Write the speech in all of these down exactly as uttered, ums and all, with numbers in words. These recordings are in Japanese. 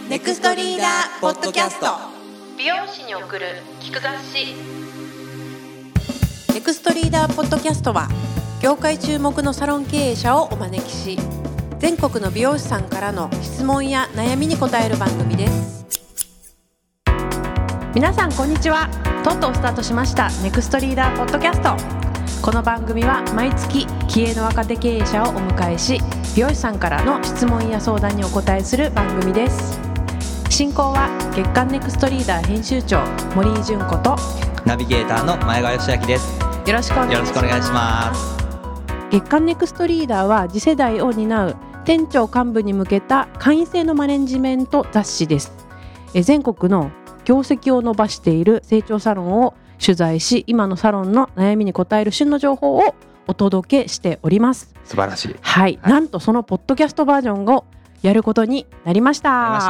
ネクストリーダーポッドキャスト。 美容師に送る聞く雑誌。 ネクストリーダーポッドキャストは業界注目のサロン経営者をお招きし、全国の美容師さんからの質問や悩みに答える番組です。皆さんこんにちは。とうとうスタートしましたネクストリーダーポッドキャスト。この番組は毎月気鋭の若手経営者をお迎えし、美容師さんからの質問や相談にお答えする番組です。進行は月刊ネクストリーダー編集長森井純子とナビゲーターの前川義明です。 よろしくお願いします。 よろしくお願いします。 月刊ネクストリーダーは次世代を担う店長幹部に向けた会員制のマネジメント雑誌です。え全国の業績を伸ばしている成長サロンを取材し、今のサロンの悩みに答える旬の情報をお届けしております。 素晴らしい。 はい、はい、なんとそのポッドキャストバージョンをやることになりました。 やりました。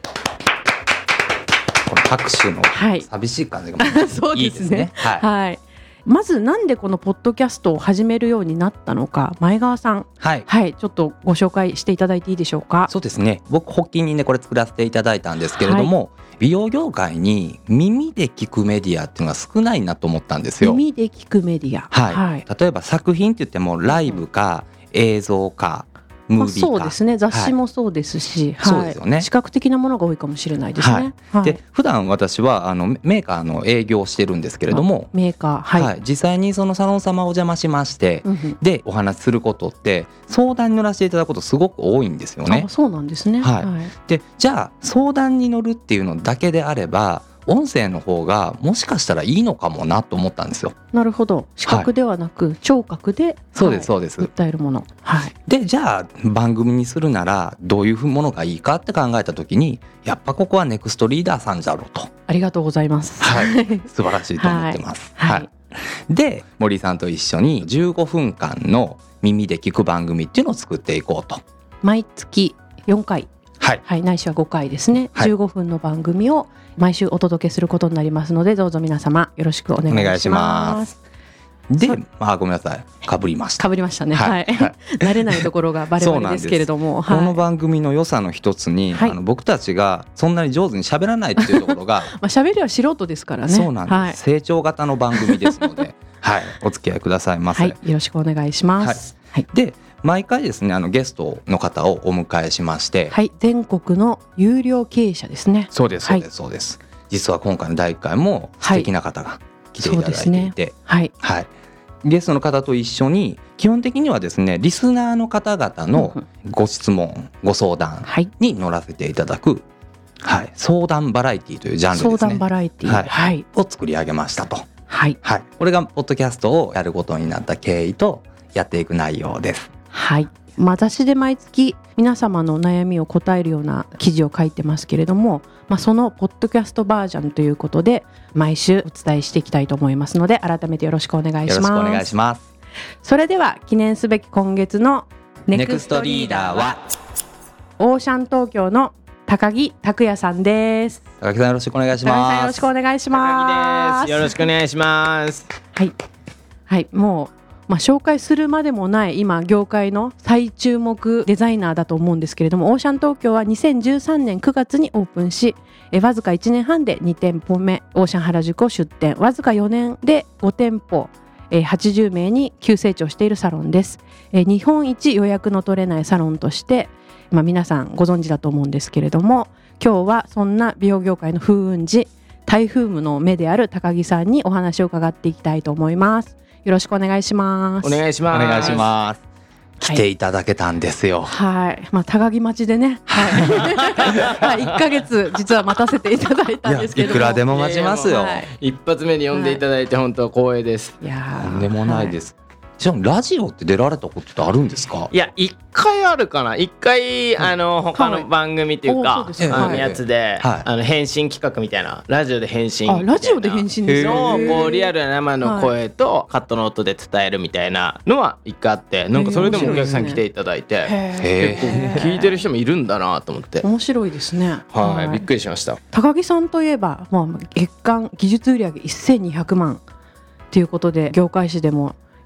この拍手の寂しい感じが、はい、 そういいですね。はいはい、まずなんでこのポッドキャストを始めるようになったのか、前川さん、 はいはい、ちょっとご紹介していただいていいでしょうか。 そうですね、僕発起人でこれ作らせていただいたんですけれども、はい、美容業界に耳で聞くメディアっていうのが少ないなと思ったんですよ。 耳で聞くメディア、 はいはい、例えば作品って言ってもライブか映像かムービーか、 まあ、そうですね、雑誌もそうですし、はい、 そうですよね、 視覚的なものが多いかもしれないですね。はいはい、 で普段私はあのメーカーの営業をしてるんですけれども、 メーカー、はいはい、実際にそのサロン様をお邪魔しまして、 うん、 でお話しすることって相談に乗らせていただくことすごく多いんですよね。 あ、そうなんですね。 はいはい、 でじゃあ相談に乗るっていうのだけであれば音声の方がもしかしたらいいのかもなと思ったんですよ。 なるほど、視覚ではなく、はい、聴覚で、 そうですそうです、 訴えるもの、はい、 でじゃあ番組にするならどういうものがいいかって考えた時に、やっぱここはネクストリーダーさんじゃろうと。 ありがとうございます、 はい、素晴らしいと思ってます、はいはいはい、で森さんと一緒にじゅうごふんかんの耳で聞く番組っていうのを作っていこうと。 毎月よんかい、 はいはい、ないしはごかいですね、はい、じゅうごふんの番組を毎週お届けすることになりますので、どうぞ皆様よろしくお願いします。お願いします。 で、まあ、ごめんなさい、かぶりましたかぶりましたね、はいはい、慣れないところがバレバレですけれども、 はい、この番組の良さの一つに、はい、あの僕たちがそんなに上手に喋らないっていうところがまあ喋りは素人ですからね。 そうなんです、はい、成長型の番組ですので、はい、お付き合いくださいませ、 はい、よろしくお願いします、 はいはい、で毎回ですね、あのゲストの方をお迎えしまして、 はい、全国の有料経営者ですね。 そうですそうですそうです、はい、実は今回のだいいっかいも素敵な方が来ていただいていて、はい、そうですね、はいはい、ゲストの方と一緒に基本的にはですね、リスナーの方々のご質問ご相談に乗らせていただく、はい、相談バラエティというジャンルですね。 相談バラエティ、 はいはい、 を作り上げましたと、 はいはい、これがポッドキャストをやることになった経緯とやっていく内容です。 はい、まあ、雑誌で毎月皆様の悩みを答えるような記事を書いてますけれども、まあ、そのポッドキャストバージョンということで毎週お伝えしていきたいと思いますので、改めてよろしくお願いします。 よろしくお願いします。 それでは記念すべき今月のネクストリーダーはオーシャン東京の高木拓也さんです。 高木さんよろしくお願いします。 高木さんよろしくお願いします。 高木です。よろしくお願いします。 はい、はい、もうまあ、紹介するまでもない今業界の最注目デザイナーだと思うんですけれども、オーシャン東京はにせんじゅうさんねんくがつにオープンし、えわずかいちねんはんでにてんぽめオーシャン原宿を出店、わずかよねんでごてんぽ、えはちじゅうめいに急成長しているサロンです。え日本一予約の取れないサロンとして、まあ、皆さんご存知だと思うんですけれども、今日はそんな美容業界の風雲児台風夢の目である高木さんにお話を伺っていきたいと思います。よろしくお願いします。 お願いします。 お願いします。来ていただけたんですよ。 はい、まあ、高木町でね、はい、いっかげつ実は待たせていただいたんですけども、 い, いくらでも待ちますよ、 はい、一発目に呼んでいただいて本当光栄です。 いやとんでもないです、はい、じゃあラジオって出られたことってあるんですか？ いや一回あるかな。一回、うん、あの他の番組っていうか、はい、あのやつで、はい、あの返信企画みたいなラジオで返信みたいな、 あラジオで返信ですのこうリアルな生の声とカットの音で伝えるみたいなのは一回あって、なんかそれでもお客さん来ていただいて、結構聞いてる人もいるんだなと思って面白いですね。 はい、はい、びっくりしました。 高木さんといえば、まあ、月間技術売上せんにひゃくまんということで業界誌でも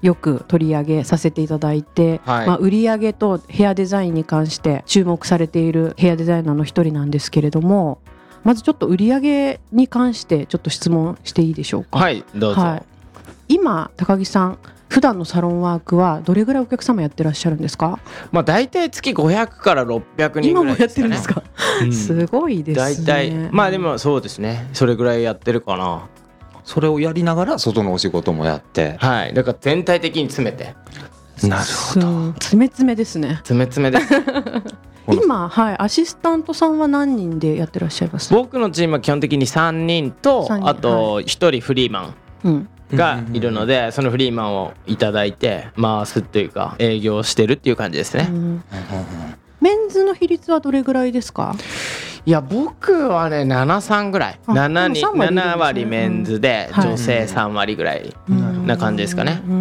よく取り上げさせていただいて、はい、まあ、売り上げとヘアデザインに関して注目されているヘアデザイナーの一人なんですけれども、まずちょっと売り上げに関してちょっと質問していいでしょうか。 はいどうぞ。はい、 今高木さん普段のサロンワークはどれぐらいお客様やってらっしゃるんですか？ まあ、大体月ごひゃくからろっぴゃくにんぐらいですかね。 今もやってるんですか？うん、すごいですね。 大体まあでもそうですね、それぐらいやってるかな。 それをやりながら外のお仕事もやって、 はい、だから全体的に詰めて。 なるほど、 詰め詰めですね。 詰め詰めです今、はい、アシスタントさんは何人でやってらっしゃいます？ 僕のチームは基本的にさんにんとさんにん、あとひとりフリーマンがいるので、そのフリーマンをいただいて回すというか営業してるっていう感じですね。うん、 メンズの比率はどれぐらいですか？ いや僕はねななさんぐらい、 なな, になな割メンズで女性さん割ぐらいな感じですかね。 うん、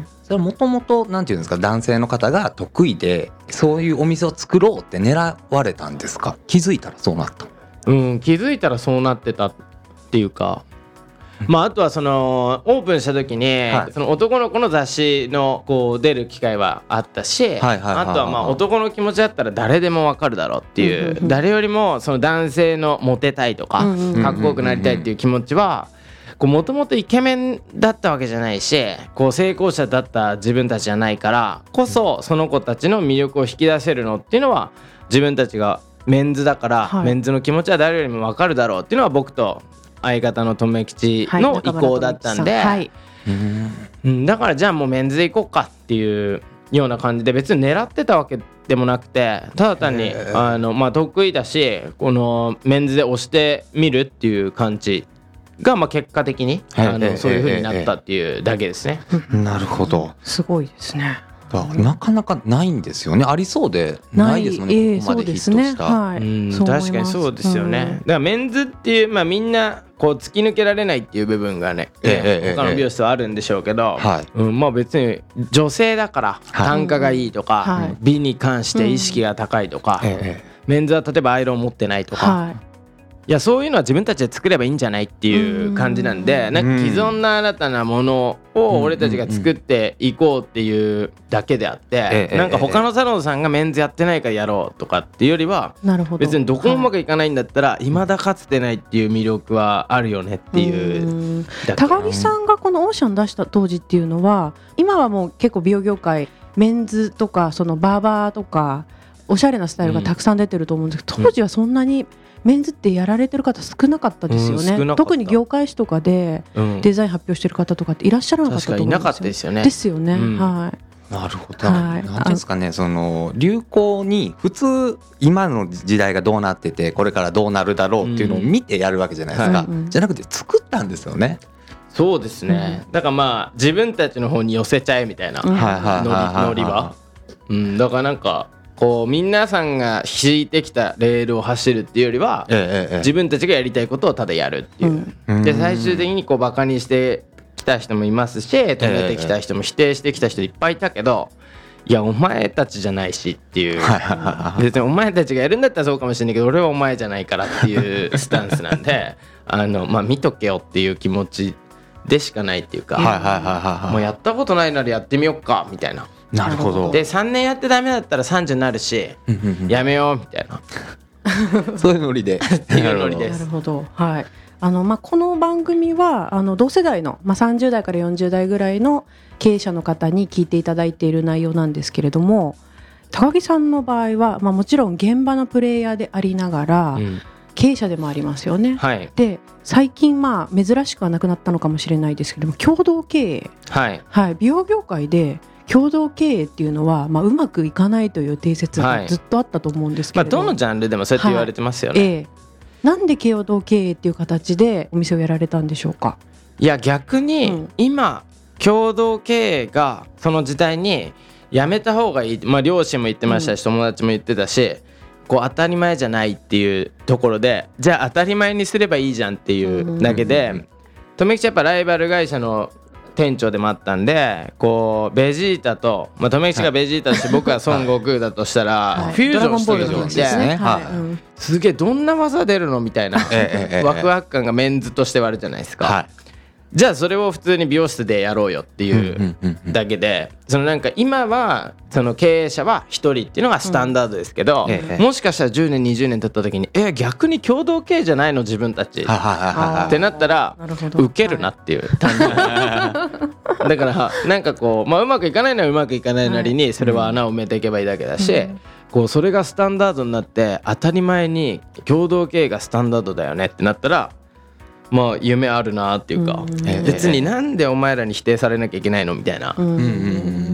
それはもともとなんていうんですか、男性の方が得意でそういうお店を作ろうって狙われたんですか？気づいたらそうなった？ うん、気づいたらそうなってたっていうか、まあ、あとはそのオープンした時に、はい、その男の子の雑誌のこう出る機会はあったし、あとはまあ男の気持ちだったら誰でも分かるだろうっていう、うんうんうん、誰よりもその男性のモテたいとか、うんうん、かっこよくなりたいっていう気持ちはもともとイケメンだったわけじゃないし、こう成功者だった自分たちじゃないからこそ、その子たちの魅力を引き出せるのっていうのは自分たちがメンズだから、はい、メンズの気持ちは誰よりも分かるだろうっていうのは僕と相方の留吉の意向だったんで、はい、うん、だからじゃあもうメンズで行こうかっていうような感じで、別に狙ってたわけでもなくて、ただ単にあの、まあ、得意だしこのメンズで押してみるっていう感じが、まあ、結果的にあのそういう風になったっていうだけですね。 なるほど、 すごいですね。 なかなかないんですよね。ありそうでないですもんね、えー、ここまでヒットした、ね、はい、 うん、確かにそうですよね、うん、だからメンズっていう、まあ、みんなこう突き抜けられないっていう部分がね、えー、他の美容室はあるんでしょうけど、えーはい、うん、まあ、別に女性だから単価がいいとか、はい、美に関して意識が高いとか、うん、メンズは例えばアイロン持ってないとか、はい、いやそういうのは自分たちで作ればいいんじゃないっていう感じなんで、なんか既存な新たなものを俺たちが作っていこうっていうだけであって、なんか他のサロンさんがメンズやってないからやろうとかっていうよりは、別にどこもうまくいかないんだったら未だかつてないっていう魅力はあるよねっていうだけ。 高木さんがこのオーシャン出した当時っていうのは、今はもう結構美容業界メンズとかそのバーバーとかおしゃれなスタイルがたくさん出てると思うんですけど、当時はそんなにメンズってやられてる方少なかったですよね、うん、特に業界誌とかでデザイン発表してる方とかっていらっしゃらなかったと思うんですよ。確かにいなかったですよね。ですよね、うん、はい。 なるほど、はい、なんですかね、その流行に普通今の時代がどうなっててこれからどうなるだろうっていうのを見てやるわけじゃないですか、うん、じゃなくて作ったんですよね。 そうですね、うん、だからまあ自分たちの方に寄せちゃえみたいなノリは、うん、だからなんかこう皆さんが敷いてきたレールを走るっていうよりは、ええええ、自分たちがやりたいことをただやるっていう、うん、で最終的にこうバカにしてきた人もいますし、止めてきた人も否定してきた人いっぱいいたけど、いやお前たちじゃないしっていう別にお前たちがやるんだったらそうかもしれないけど俺はお前じゃないからっていうスタンスなんであの、まあ、見とけよっていう気持ちでしかないっていうか、もうやったことないならやってみよっかみたいな。 なるほど。 でさんねんやってダメだったらさんじゅうになるしやめようみたいなそういうノリでっていうノリです。 なるほど、はい。あのまあ、この番組はあの同世代の、まあ、さんじゅう代からよんじゅう代ぐらいの経営者の方に聞いていただいている内容なんですけれども、高木さんの場合は、まあ、もちろん現場のプレイヤーでありながら、うん、経営者でもありますよね、はい、で最近まあ珍しくはなくなったのかもしれないですけども共同経営、はいはい、美容業界で共同経営っていうのは、まあ、うまくいかないという定説がずっとあったと思うんですけれども、 はい、まあ、どのジャンルでもそうやって言われてますよね、はい、えー、 なんで共同経営っていう形でお店をやられたんでしょうか。 いや逆に今、うん、共同経営がその時代にやめた方がいい、まあ、両親も言ってましたし、うん、友達も言ってたし、こう当たり前じゃないっていうところで、じゃあ当たり前にすればいいじゃんっていうだけで、留吉やっぱライバル会社の店長でもあったんで、こうベジータと、まあ、留吉がベジータとして僕は孫悟空だとしたら、はい、フュージョンしてるんで、はいはい、すげえどんな技出るのみたいなワクワク感がメンズとしてはあるじゃないですか、はい、 じゃあそれを普通に美容室でやろうよっていうだけで、そのなんか今はその経営者はひとりっていうのがスタンダードですけど、もしかしたらじゅうねんにじゅうねん経った時にえ逆に共同経営じゃないの自分たちってなったらウケるなっていう、単純にだからなんかこう、まあ、うまくいかないのはうまくいかないなりにそれは穴を埋めていけばいいだけだし、こうそれがスタンダードになって当たり前に共同経営がスタンダードだよねってなったら、まあ夢あるなっていうか、うん、別になんでお前らに否定されなきゃいけないのみたいな、うん、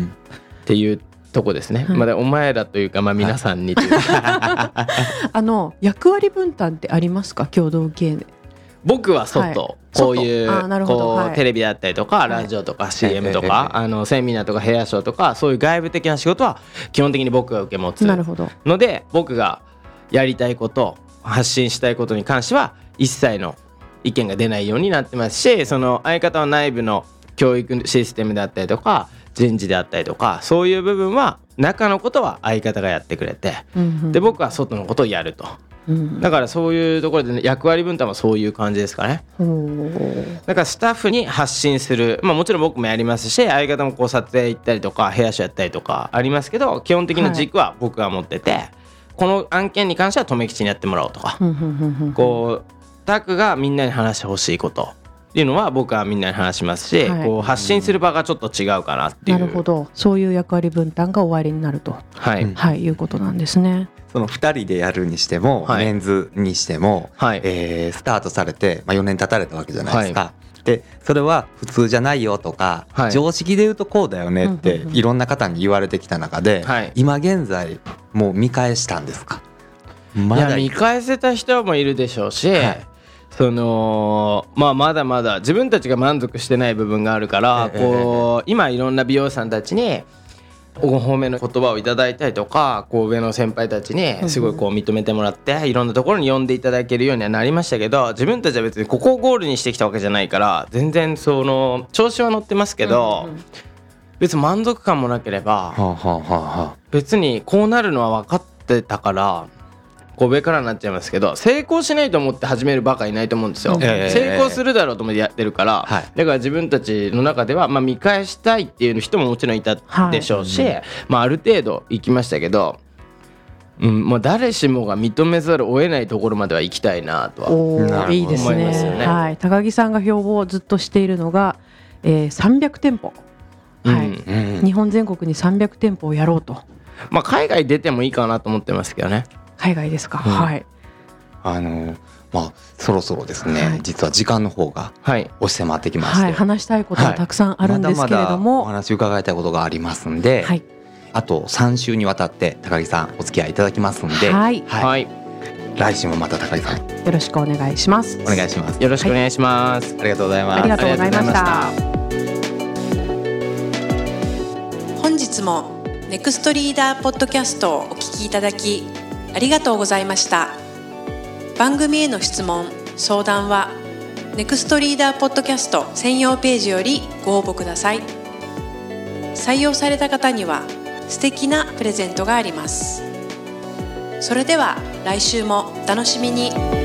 っていうとこですね、うん、まだお前らというか、まあ、皆さんにというかあの役割分担ってありますか、共同経営で。 僕は外、はい、こういうこう、はい、テレビだったりとかラジオとか シーエム とか、はい、あのセミナーとかヘアショーとかそういう外部的な仕事は基本的に僕が受け持つので、僕がやりたいこと発信したいことに関しては一切の意見が出ないようになってますし、その相方は内部の教育システムであったりとか人事であったりとかそういう部分は中のことは相方がやってくれて、うんうん、で僕は外のことをやると、うん、だからそういうところで、ね、役割分担はそういう感じですかね。だからスタッフに発信する、まあ、もちろん僕もやりますし相方もこう撮影行ったりとかヘアショーやったりとかありますけど、基本的な軸は僕が持ってて、はい、この案件に関しては留吉にやってもらおうとかこうタクがみんなに話してほしいことっていうのは僕はみんなに話しますし、はい、こう発信する場がちょっと違うかなっていう。 なるほど、そういう役割分担が終わりになると、はいはい、いうことなんですね。 そのふたりでやるにしても、はい、メンズにしても、はいえー、スタートされて、まあ、よねん経たれたわけじゃないですか、はい、でそれは普通じゃないよとか、はい、常識で言うとこうだよねっていろんな方に言われてきた中で、はい、今現在もう見返したんですか。 まだいや見返せた人もいるでしょうし、はいそのまあ、まだまだ自分たちが満足してない部分があるから、ええこう今いろんな美容師さんたちにご褒めの言葉をいただいたりとかこう上の先輩たちにすごいこう認めてもらっていろんなところに呼んでいただけるようにはなりましたけど、自分たちは別にここをゴールにしてきたわけじゃないから全然その調子は乗ってますけど、別に満足感もなければ別にこうなるのは分かってたからこう上からになっちゃいますけど、成功しないと思って始めるバカいないと思うんですよ、えー、成功するだろうと思ってやってるから、はい、だから自分たちの中では、まあ、見返したいっていう人ももちろんいたでしょうし、はいまあ、ある程度行きましたけど、うんまあ、誰しもが認めざるを得ないところまでは行きたいなとは思いますよね。 いいですね、はい、高木さんが標榜をずっとしているのが、えー、さんびゃくてんぽ、はいうん、日本全国にさんびゃくてんぽをやろうと、 まあ、海外出てもいいかなと思ってますけどね。 海外ですか、うん、はいあのまあそろそろですね、はい、実は時間の方が押し迫ってきまして、 はい、話したいことがたくさんあるんですけれども、 はい、まだまだお話伺いたいことがありますんで、はい、あとさん週にわたって高木さんお付き合いいただきますんで、はいはい、来週もまた高木さんよろしくお願いします。 お願いします。 よろしくお願いします、 はい、ありがとうございます。 ありがとうございました。 本日もネクストリーダーポッドキャストをお聞きいただきありがとうございました。番組への質問・相談はネクストリーダーポッドキャスト専用ページよりご応募ください。採用された方には素敵なプレゼントがあります。それでは来週もお楽しみに。